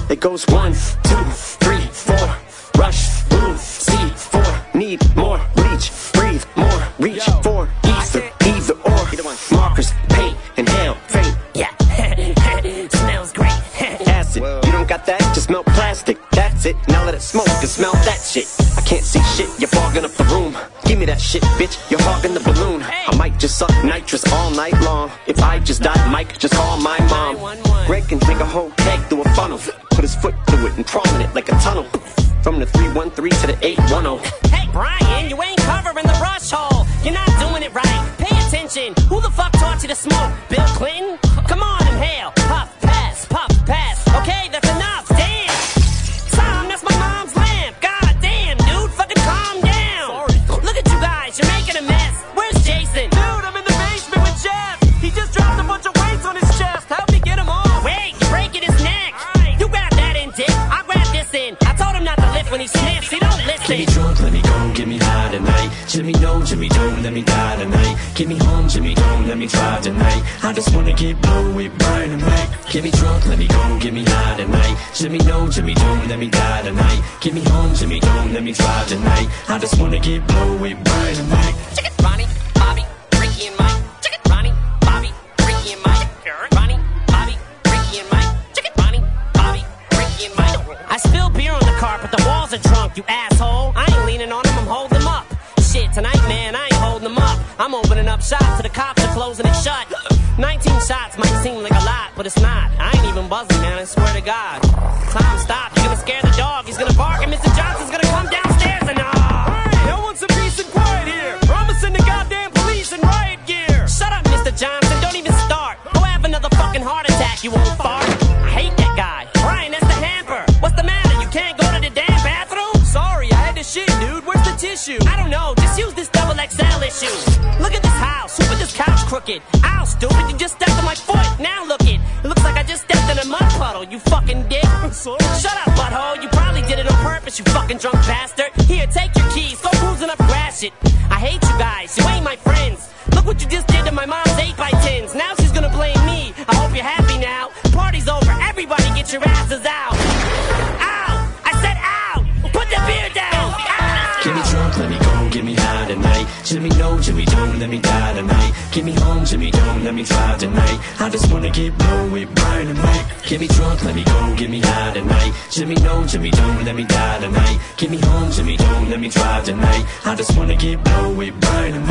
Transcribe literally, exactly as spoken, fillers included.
It goes one, two, three, four. Rush, move, see, four. Need more, reach, breathe, more, reach, for either, either or. Either one. Markers, paint, inhale, faint. Yeah, smells great. Acid, you don't got that? Just melt plastic. That's it. Now let it smoke and smell that shit. I can't see shit. You're fogging up the room. Give me that shit, bitch. You're hogging the balloon. I might just suck nitrous all night long. If I just die, Mike, just call my mom. Greg can drink a whole keg through a funnel. Put his foot through it and crawl in it like a tunnel. From the three one three to the eight one zero. Hey, Brian, you ain't covering the rush hole. You're not doing it right. Pay attention. Who the fuck taught you to smoke? Bill Clinton? Come on, inhale. Puff, pass, puff, pass. Okay, that's enough. Damn. Tom, that's my mom's lamp. God damn, dude. Fucking calm down. Sorry. Look at you guys. You're making a mess. Where's Jason? Dude, I'm in the basement with Jeff. He just dropped a bunch of weights on his chest. Help me get him off. Wait, you're breaking his neck. Right. You grab that in, dick. I'll grab this in. I told him not to lift when he sniffs. He don't listen. Get me drunk, let me go, get me high tonight. Jimmy, no, Jimmy, don't let me die tonight. Get me home, Jimmy, don't let me drive tonight. I just wanna get blow with Brian and Mike. Get me drunk, let me go, get me high tonight. Jimmy, no, Jimmy, don't let me die tonight. Get me home, Jimmy, don't let me drive tonight. I just wanna get blow with Brian and Mike. Check it, Ronnie, Bobby, Ricky and Mike. Check it, Ronnie, Bobby, Ricky and Mike. Ronnie, Bobby, Ricky and Mike. Check it, Ronnie, Bobby, Ricky and Mike. I spilled beer on the carpet, the walls are drunk, you asshole. I ain't leaning on them, I'm holding them up. Shit, tonight, man, I ain't holding them up. I'm opening up shop to the cops are closing it shut. nineteen shots might seem like a lot, but it's not. I ain't even buzzing, man, I swear to God. Tom, stop, you're gonna scare the dog. He's gonna bark and Mister Johnson's gonna come downstairs and ah. Hey, I want some peace and quiet here, or I'm gonna send the goddamn police in riot gear. Shut up, Mister Johnson, don't even start. Go have another fucking heart attack, you old fart. I hate that guy. Brian, that's the hamper. What's the matter? You can't go to the damn bathroom? Sorry, I had to shit, dude. Where's the tissue? I don't know, just use this double X L issue. Look at this house, who put this couch crooked? Ow, stupid, you just stepped on my foot. Now look it, it looks like I just stepped in a mud puddle, you fucking dick. Sorry. Shut up, butthole, you probably did it on purpose, you fucking drunk bastard. Here, take your keys, go cruising up grass shit. I hate you guys, you ain't my friends. Look what you just did to my mom's eight by tens. Now she's gonna blame me, I hope you're happy now. Party's over, everybody get your asses out. Ow, I said ow, put the beer down. Ow. Get me drunk, let me go, get me high tonight. Jimmy, no, Jimmy, don't let me die tonight. Get me home, Jimmy, don't let me drive tonight. I just wanna get blow with Brian and Mike. Get me drunk, let me go, get me high tonight. Jimmy, no, Jimmy, don't let me die tonight. Get me home, Jimmy, don't let me drive tonight. I just wanna get blow with Brian and Mike.